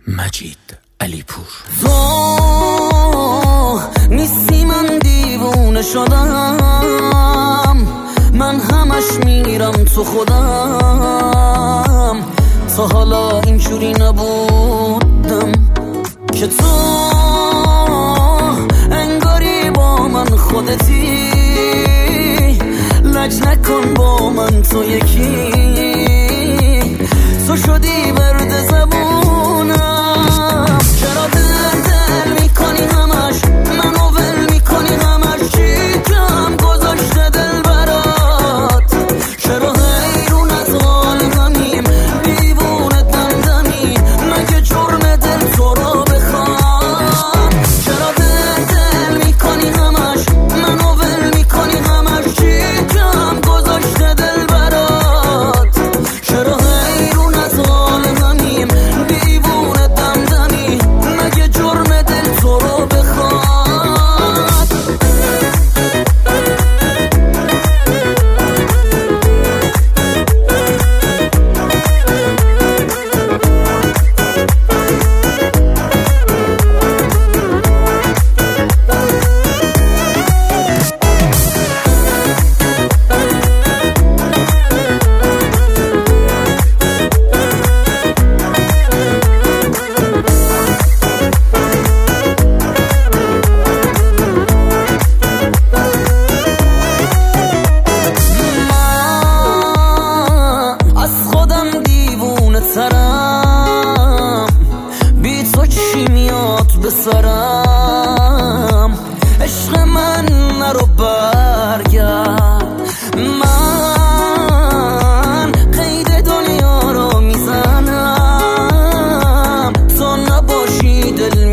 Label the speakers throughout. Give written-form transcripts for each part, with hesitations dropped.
Speaker 1: مجید علیپور.
Speaker 2: تو نیستی من دیوونه شدم، من همش میرم تو خودم. تا حالا اینجوری نبودم که تو انگاری با من خودتی. لج نکن با من تو یکی، تو شدی ورد زبونم. چرا دل میکنی همش منو ول میکنی همش؟ چی کم گذاشته دل برات؟ چرا حیرونت عالمیم دیوونه دمدمی؟ مگه جرم دل تو رو بخوام؟ چرا دل میکنی همش منو ول میکنی همش؟ چی کم گذاشته دل برات؟ چرا حیرونت عالمیم دیوونه دمدمی؟ مگه جرم دل تو رو بخوام؟ بی تو چی میاد به سرم؟ عشق من نرو برگرد، من قید دنیا رو میزنم. تو نباشی دل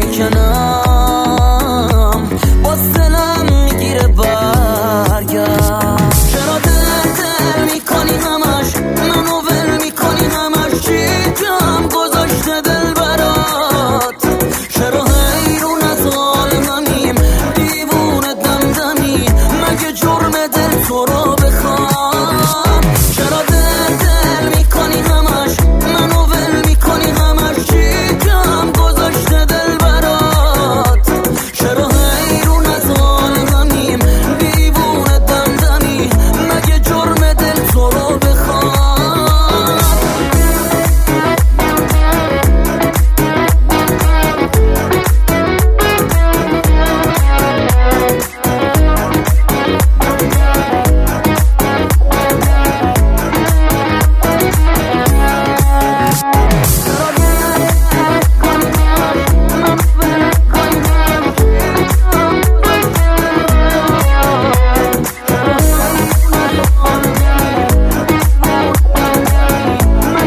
Speaker 2: میکنم، باز دلم میگیره برگرد. چرا دل میکنی همش منو ول میکنی همش؟ چی کم گذاشته دل برات؟ چرا حیرونت عالمیم دیوونه دمدمی؟ مگه جرم دل تو رو بخوام؟ چرا دل میکنی همش منو ول میکنی همش؟ چی کم گذاشته دل برات؟ چرا حیرونت عالمیم دیوونه دمدمی؟ مگه جرم دل تو رو بخوام؟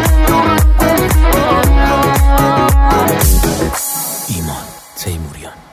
Speaker 1: ایمان تیموریان.